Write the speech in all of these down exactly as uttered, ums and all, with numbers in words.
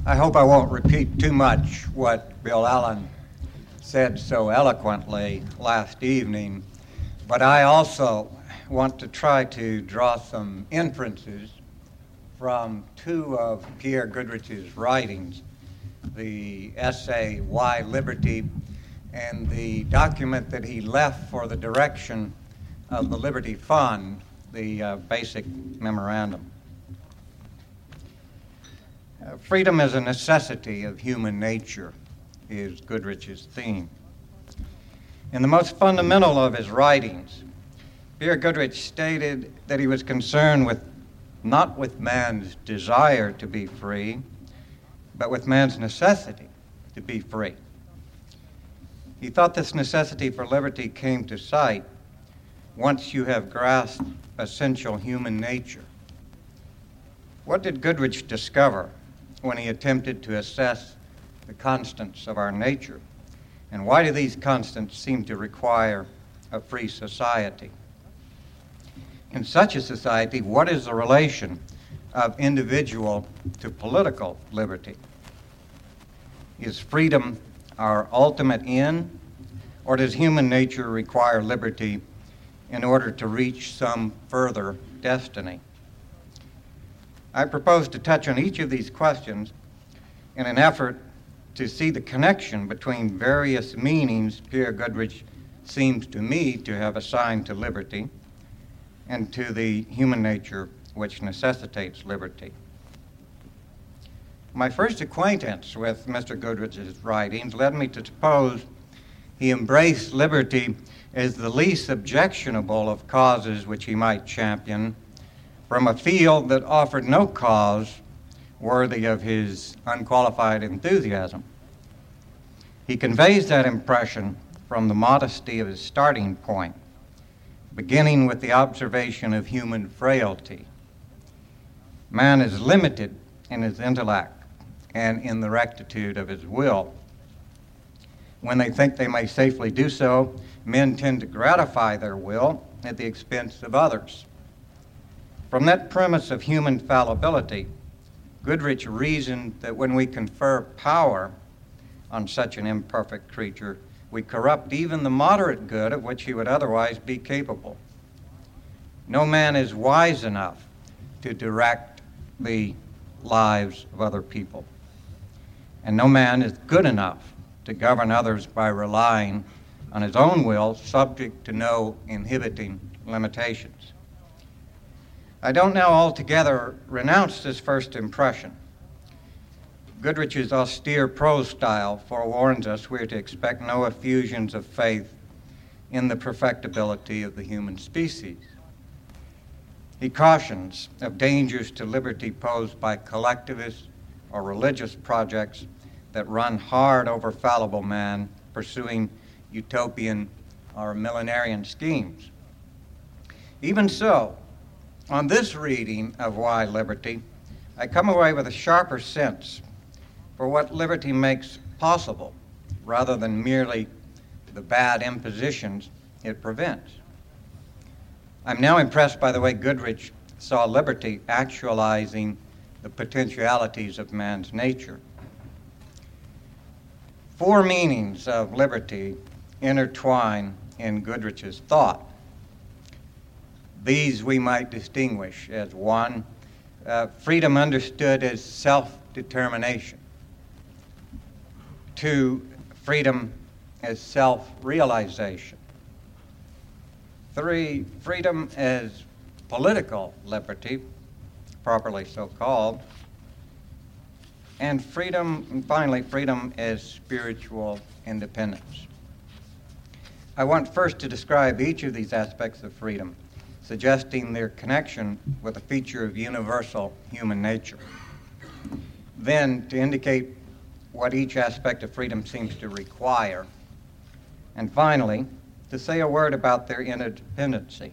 I hope I won't repeat too much what Bill Allen said so eloquently last evening, but I also want to try to draw some inferences from two of Pierre Goodrich's writings, the essay Why Liberty and the document that he left for the direction of the Liberty Fund, the uh, basic memorandum. Uh, freedom is a necessity of human nature, is Goodrich's theme. In the most fundamental of his writings, Pierre Goodrich stated that he was concerned with not with man's desire to be free, but with man's necessity to be free. He thought this necessity for liberty came to sight once you have grasped essential human nature. What did Goodrich discover when he attempted to assess the constants of our nature? And why do these constants seem to require a free society? In such a society, what is the relation of individual to political liberty? Is freedom our ultimate end, or does human nature require liberty in order to reach some further destiny? I propose to touch on each of these questions in an effort to see the connection between various meanings Pierre Goodrich seems to me to have assigned to liberty and to the human nature which necessitates liberty. My first acquaintance with Mister Goodrich's writings led me to suppose he embraced liberty as the least objectionable of causes which he might champion from a field that offered no cause worthy of his unqualified enthusiasm. He conveys that impression from the modesty of his starting point, beginning with the observation of human frailty. Man is limited in his intellect and in the rectitude of his will. When they think they may safely do so, men tend to gratify their will at the expense of others. From that premise of human fallibility, Goodrich reasoned that when we confer power on such an imperfect creature, we corrupt even the moderate good of which he would otherwise be capable. No man is wise enough to direct the lives of other people, and no man is good enough to govern others by relying on his own will, subject to no inhibiting limitations. I don't now altogether renounce this first impression. Goodrich's austere prose style forewarns us we're to expect no effusions of faith in the perfectibility of the human species. He cautions of dangers to liberty posed by collectivist or religious projects that run hard over fallible man pursuing utopian or millenarian schemes. Even so, on this reading of Why Liberty, I come away with a sharper sense for what liberty makes possible rather than merely the bad impositions it prevents. I'm now impressed by the way Goodrich saw liberty actualizing the potentialities of man's nature. Four meanings of liberty intertwine in Goodrich's thought. These we might distinguish as one, uh, freedom understood as self-determination. Two, freedom as self-realization. Three, freedom as political liberty, properly so called. And freedom, and finally, freedom as spiritual independence. I want first to describe each of these aspects of freedom, suggesting their connection with a feature of universal human nature. Then, to indicate what each aspect of freedom seems to require. And finally, to say a word about their interdependency.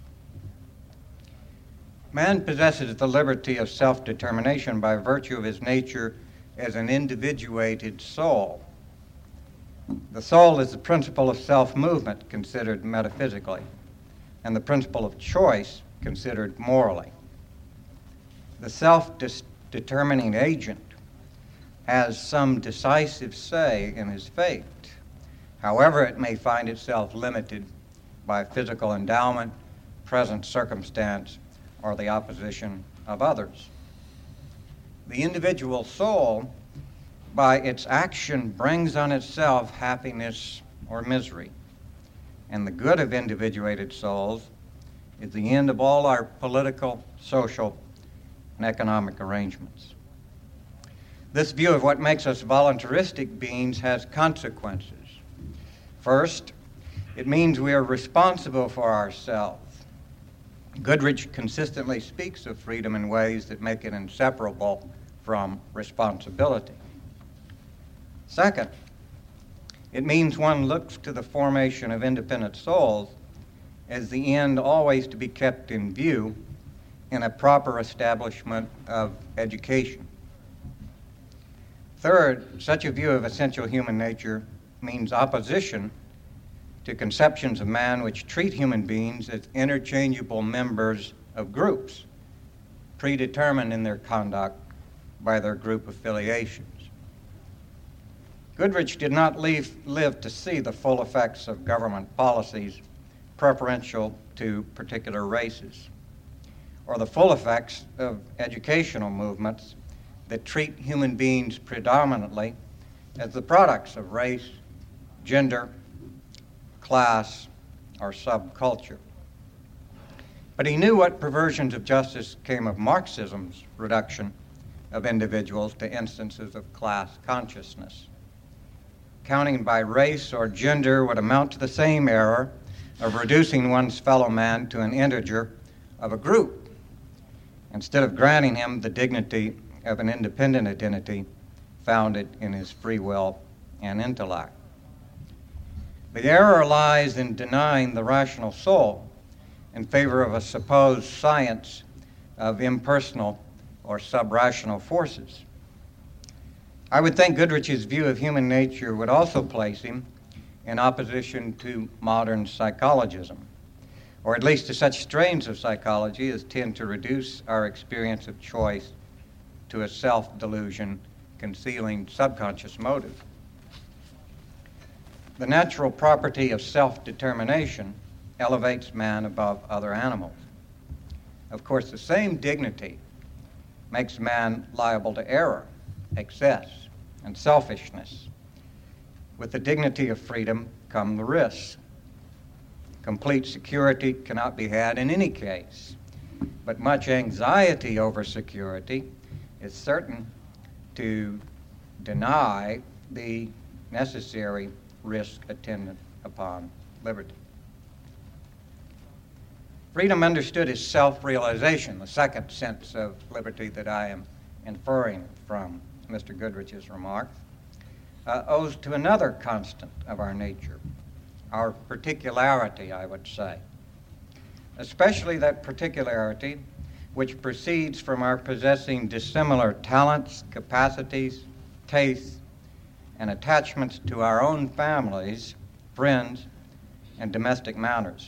Man possesses the liberty of self-determination by virtue of his nature as an individuated soul. The soul is the principle of self-movement considered metaphysically, and the principle of choice considered morally. The self-determining agent has some decisive say in his fate, however it may find itself limited by physical endowment, present circumstance, or the opposition of others. The individual soul, by its action, brings on itself happiness or misery, and the good of individuated souls is the end of all our political, social, and economic arrangements. This view of what makes us voluntaristic beings has consequences. First, it means we are responsible for ourselves. Goodrich consistently speaks of freedom in ways that make it inseparable from responsibility. Second, it means one looks to the formation of independent souls as the end always to be kept in view in a proper establishment of education. Third, such a view of essential human nature means opposition to conceptions of man which treat human beings as interchangeable members of groups, predetermined in their conduct by their group affiliations. Goodrich did not leave, live to see the full effects of government policies preferential to particular races, or the full effects of educational movements that treat human beings predominantly as the products of race, gender, class, or subculture. But he knew what perversions of justice came of Marxism's reduction of individuals to instances of class consciousness. Counting by race or gender would amount to the same error of reducing one's fellow man to an integer of a group, instead of granting him the dignity of an independent identity founded in his free will and intellect. The error lies in denying the rational soul in favor of a supposed science of impersonal or subrational forces. I would think Goodrich's view of human nature would also place him in opposition to modern psychologism, or at least to such strains of psychology as tend to reduce our experience of choice to a self-delusion concealing subconscious motive. The natural property of self-determination elevates man above other animals. Of course, the same dignity makes man liable to error, excess, and selfishness. With the dignity of freedom come the risks. Complete security cannot be had in any case, but much anxiety over security is certain to deny the necessary risk attendant upon liberty. Freedom understood as self-realization, the second sense of liberty that I am inferring from Mister Goodrich's remarks, uh, owes to another constant of our nature, our particularity, I would say, especially that particularity which proceeds from our possessing dissimilar talents, capacities, tastes, and attachments to our own families, friends, and domestic manners.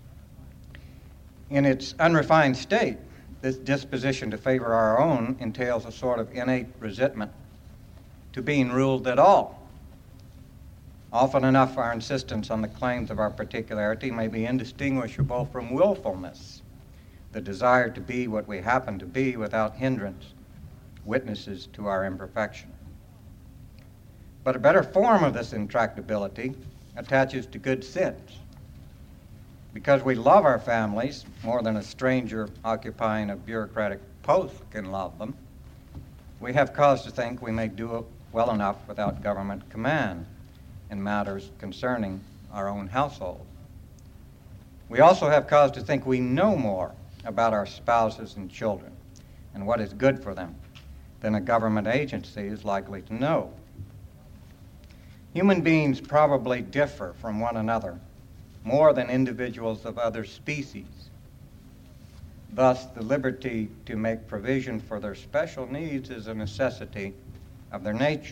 In its unrefined state, this disposition to favor our own entails a sort of innate resentment to being ruled at all. Often enough, our insistence on the claims of our particularity may be indistinguishable from willfulness, the desire to be what we happen to be without hindrance, witnesses to our imperfection. But a better form of this intractability attaches to good sense. Because we love our families more than a stranger occupying a bureaucratic post can love them, we have cause to think we may do it well enough without government command in matters concerning our own household. We also have cause to think we know more about our spouses and children and what is good for them than a government agency is likely to know. Human beings probably differ from one another more than individuals of other species. Thus, the liberty to make provision for their special needs is a necessity of their nature.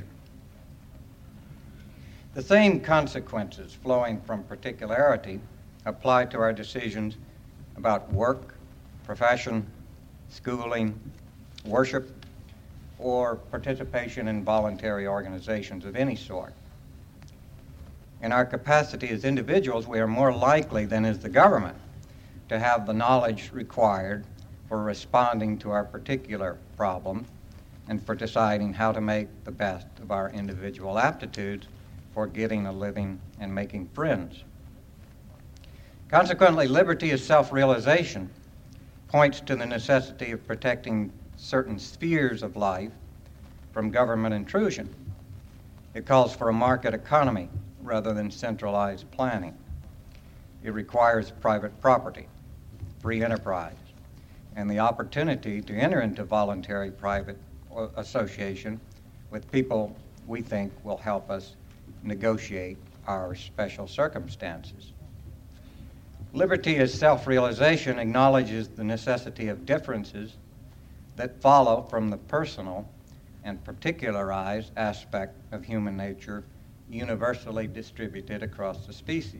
The same consequences flowing from particularity apply to our decisions about work, profession, schooling, worship, or participation in voluntary organizations of any sort. In our capacity as individuals, we are more likely than is the government to have the knowledge required for responding to our particular problems and for deciding how to make the best of our individual aptitudes for getting a living and making friends. Consequently, liberty as self-realization points to the necessity of protecting certain spheres of life from government intrusion. It calls for a market economy rather than centralized planning. It requires private property, free enterprise, and the opportunity to enter into voluntary private association with people we think will help us negotiate our special circumstances. Liberty as self-realization acknowledges the necessity of differences that follow from the personal and particularized aspect of human nature universally distributed across the species.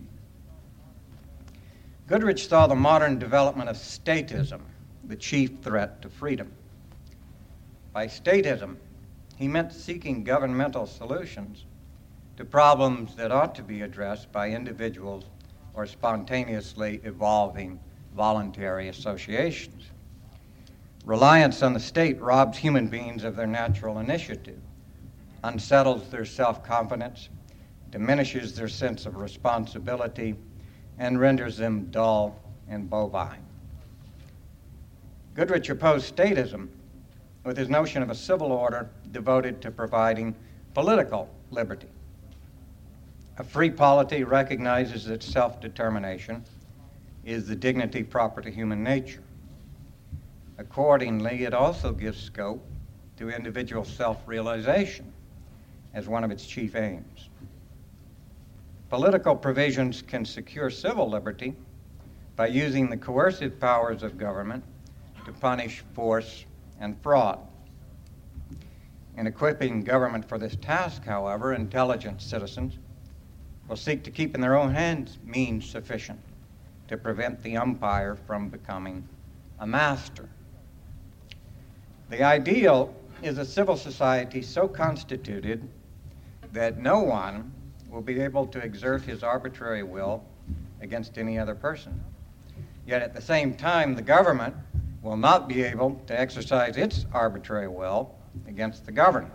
Goodrich saw the modern development of statism the chief threat to freedom. By statism, he meant seeking governmental solutions to problems that ought to be addressed by individuals or spontaneously evolving voluntary associations. Reliance on the state robs human beings of their natural initiative, unsettles their self-confidence, diminishes their sense of responsibility, and renders them dull and bovine. Goodrich opposed statism with his notion of a civil order devoted to providing political liberty. A free polity recognizes that self-determination is the dignity proper to human nature. Accordingly, it also gives scope to individual self-realization as one of its chief aims. Political provisions can secure civil liberty by using the coercive powers of government to punish force and fraud. In equipping government for this task, however, intelligent citizens will seek to keep in their own hands means sufficient to prevent the umpire from becoming a master. The ideal is a civil society so constituted that no one will be able to exert his arbitrary will against any other person. Yet at the same time, the government will not be able to exercise its arbitrary will against the governed.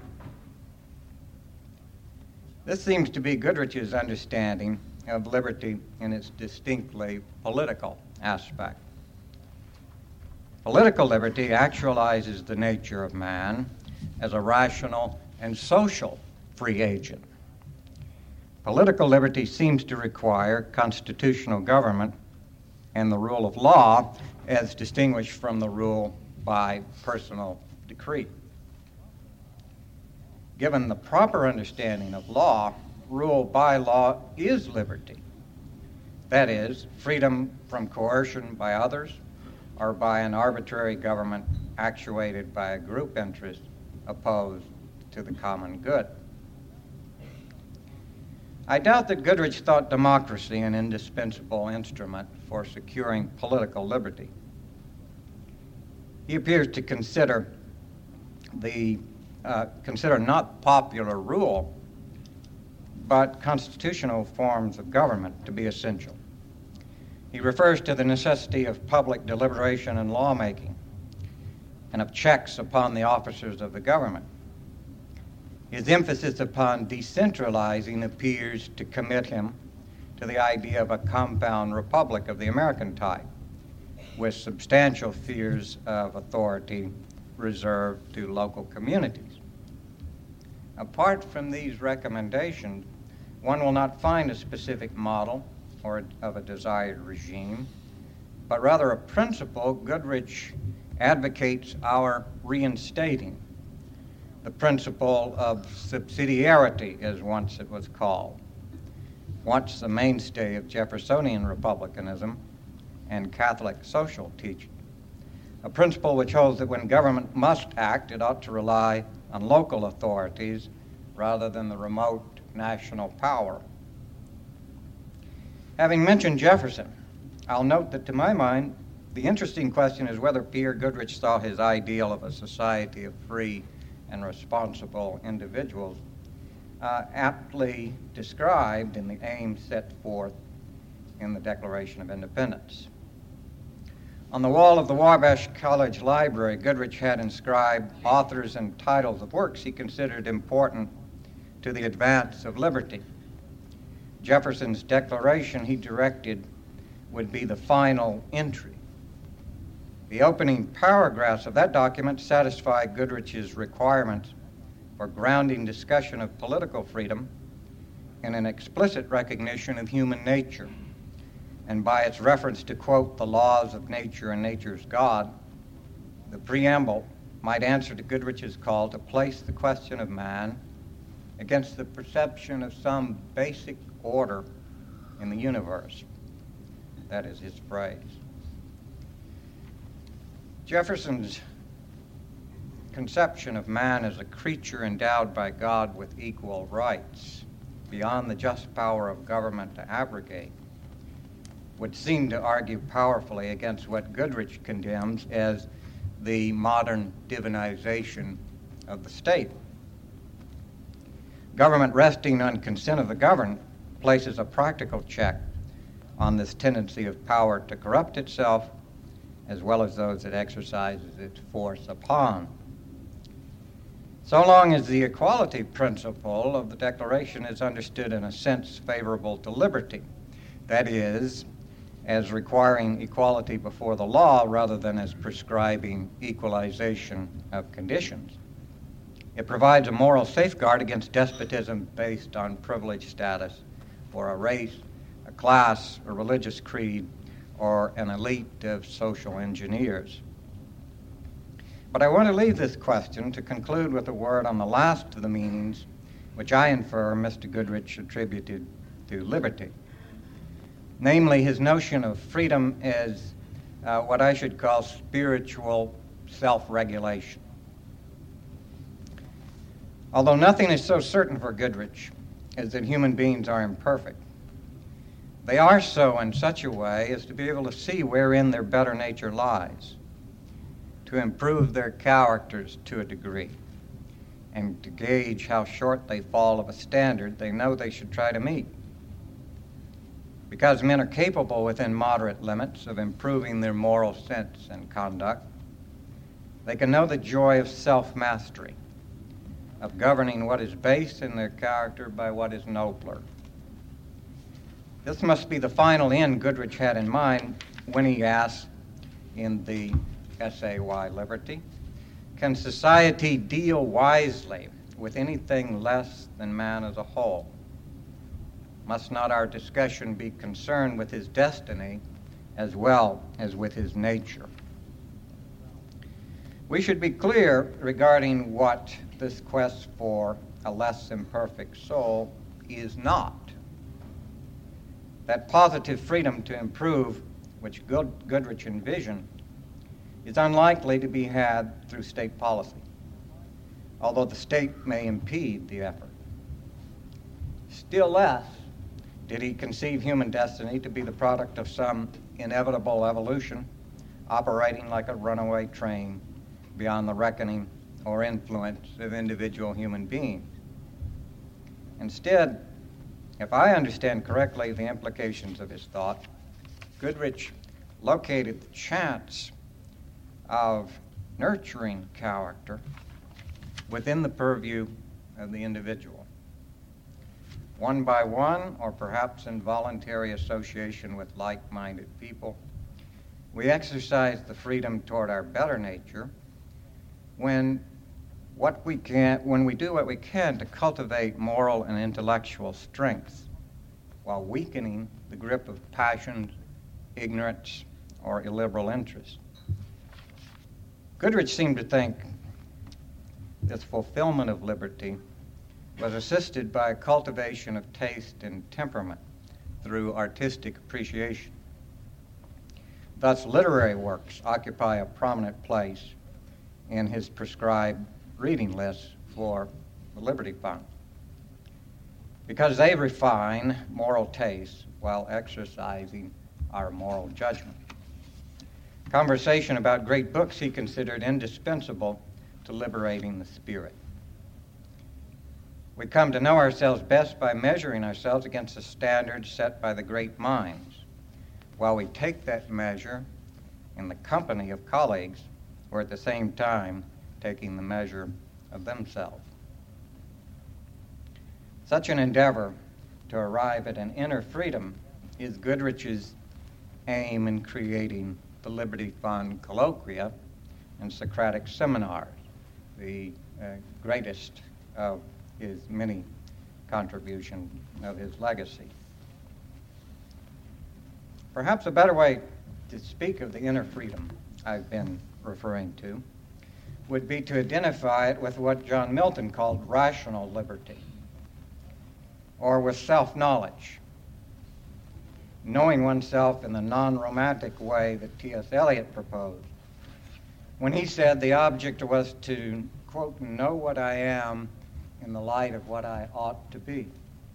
This seems to be Goodrich's understanding of liberty in its distinctly political aspect. Political liberty actualizes the nature of man as a rational and social free agent. Political liberty seems to require constitutional government and the rule of law as distinguished from the rule by personal decree. Given the proper understanding of law, rule by law is liberty. That is, freedom from coercion by others or by an arbitrary government actuated by a group interest opposed to the common good. I doubt that Goodrich thought democracy an indispensable instrument for securing political liberty. He appears to consider the uh, consider not popular rule, but constitutional forms of government to be essential. He refers to the necessity of public deliberation and lawmaking, and of checks upon the officers of the government. His emphasis upon decentralizing appears to commit him to the idea of a compound republic of the American type, with substantial spheres of authority reserved to local communities. Apart from these recommendations, one will not find a specific model or of a desired regime, but rather a principle Goodrich advocates our reinstating, the principle of subsidiarity, as once it was called, once the mainstay of Jeffersonian republicanism and Catholic social teaching, a principle which holds that when government must act, it ought to rely on local authorities rather than the remote national power. Having mentioned Jefferson, I'll note that to my mind, the interesting question is whether Pierre Goodrich saw his ideal of a society of free and responsible individuals, uh, aptly described in the aims set forth in the Declaration of Independence. On the wall of the Wabash College Library, Goodrich had inscribed authors and titles of works he considered important to the advance of liberty. Jefferson's Declaration, he directed, would be the final entry. The opening paragraphs of that document satisfied Goodrich's requirements for grounding discussion of political freedom in an explicit recognition of human nature, and by its reference to, quote, the laws of nature and nature's God, the preamble might answer to Goodrich's call to place the question of man against the perception of some basic order in the universe. That is his phrase. Jefferson's conception of man as a creature endowed by God with equal rights, beyond the just power of government to abrogate, would seem to argue powerfully against what Goodrich condemns as the modern divinization of the state. Government resting on consent of the governed places a practical check on this tendency of power to corrupt itself, as well as those it exercises its force upon. So long as the equality principle of the Declaration is understood in a sense favorable to liberty, that is, as requiring equality before the law rather than as prescribing equalization of conditions, it provides a moral safeguard against despotism based on privilege status or a race, a class, a religious creed, or an elite of social engineers. But I want to leave this question to conclude with a word on the last of the meanings which I infer Mister Goodrich attributed to liberty, namely his notion of freedom as uh, what I should call spiritual self-regulation. Although nothing is so certain for Goodrich as that human beings are imperfect, they are so in such a way as to be able to see wherein their better nature lies, to improve their characters to a degree, and to gauge how short they fall of a standard they know they should try to meet. Because men are capable within moderate limits of improving their moral sense and conduct, they can know the joy of self-mastery, of governing what is base in their character by what is nobler. This must be the final end Goodrich had in mind when he asked in the essay, Why Liberty? Can society deal wisely with anything less than man as a whole? Must not our discussion be concerned with his destiny as well as with his nature? We should be clear regarding what this quest for a less imperfect soul is not. That positive freedom to improve, which Good, Goodrich envisioned, is unlikely to be had through state policy, although the state may impede the effort. Still less did he conceive human destiny to be the product of some inevitable evolution operating like a runaway train beyond the reckoning or influence of individual human beings. Instead, if I understand correctly the implications of his thought, Goodrich located the chance of nurturing character within the purview of the individual. One by one, or perhaps in voluntary association with like-minded people, we exercise the freedom toward our better nature when what we can, when we do what we can to cultivate moral and intellectual strength while weakening the grip of passions, ignorance, or illiberal interest. Goodrich seemed to think this fulfillment of liberty was assisted by a cultivation of taste and temperament through artistic appreciation. Thus, literary works occupy a prominent place in his prescribed reading lists for the Liberty Fund, because they refine moral taste while exercising our moral judgment. Conversation about great books he considered indispensable to liberating the spirit. We come to know ourselves best by measuring ourselves against the standards set by the great minds, while we take that measure in the company of colleagues who are at the same time taking the measure of themselves. Such an endeavor to arrive at an inner freedom is Goodrich's aim in creating the Liberty Fund colloquia and Socratic seminars, the uh, greatest of his many contributions of his legacy. Perhaps a better way to speak of the inner freedom I've been referring to would be to identify it with what John Milton called rational liberty, or with self-knowledge, knowing oneself in the non-romantic way that T S Eliot proposed, when he said the object was to, quote, know what I am in the light of what I ought to be.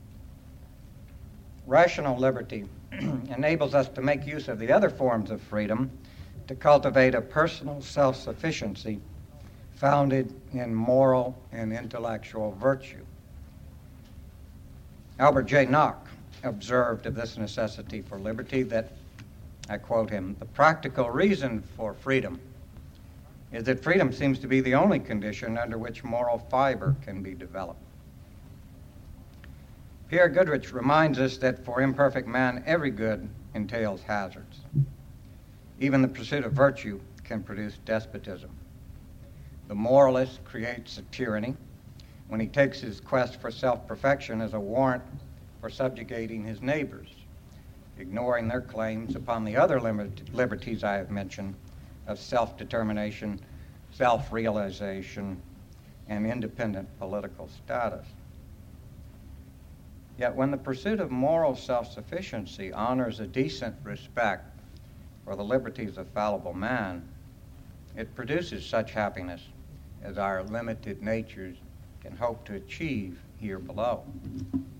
Rational liberty enables us to make use of the other forms of freedom to cultivate a personal self-sufficiency founded in moral and intellectual virtue. Albert J. Nock observed of this necessity for liberty that, I quote him, the practical reason for freedom is that freedom seems to be the only condition under which moral fiber can be developed. Pierre Goodrich reminds us that for imperfect man, every good entails hazards. Even the pursuit of virtue can produce despotism. The moralist creates a tyranny when he takes his quest for self-perfection as a warrant for subjugating his neighbors, ignoring their claims upon the other liberties I have mentioned of self-determination, self-realization, and independent political status. Yet when the pursuit of moral self-sufficiency honors a decent respect for the liberties of fallible man, it produces such happiness as our limited natures can hope to achieve here below.